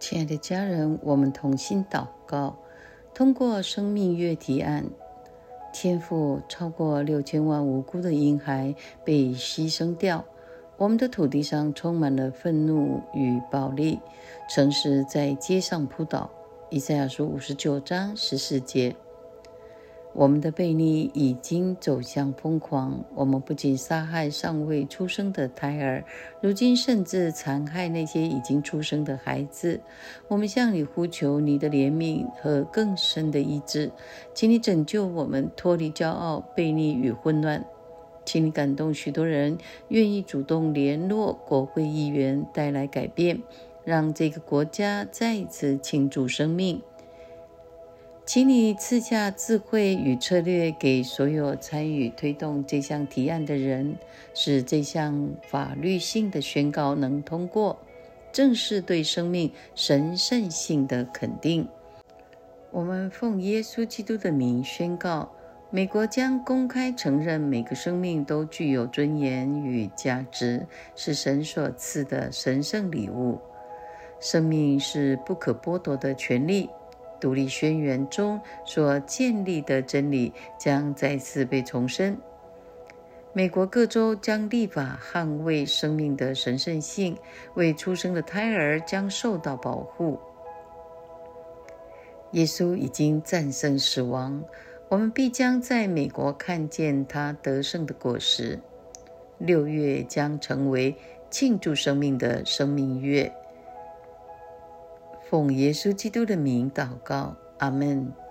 亲爱的家人，我们同心祷告，通过生命月提案，天父超过6000万无辜的婴孩被牺牲掉，我们的土地上充满了愤怒与暴力，城市在街上扑倒。以赛亚书59章14节。我们的悖逆已经走向疯狂，我们不仅杀害尚未出生的胎儿，如今甚至残害那些已经出生的孩子。我们向你呼求你的怜悯和更深的医治，请你拯救我们脱离骄傲、悖逆与混乱。请你感动许多人愿意主动联络国会议员，带来改变，让这个国家再一次庆祝生命。请你赐下智慧与策略给所有参与推动这项提案的人，使这项法律性的宣告能通过，正是对生命神圣性的肯定。我们奉耶稣基督的名宣告，美国将公开承认每个生命都具有尊严与价值，是神所赐的神圣礼物。生命是不可剥夺的权利。独立宣言中所建立的真理将再次被重申。美国各州将立法捍卫生命的神圣性，未出生的胎儿将受到保护。耶稣已经战胜死亡，我们必将在美国看见他得胜的果实。6月将成为庆祝生命的生命月。奉耶稣基督的名祷告，阿们。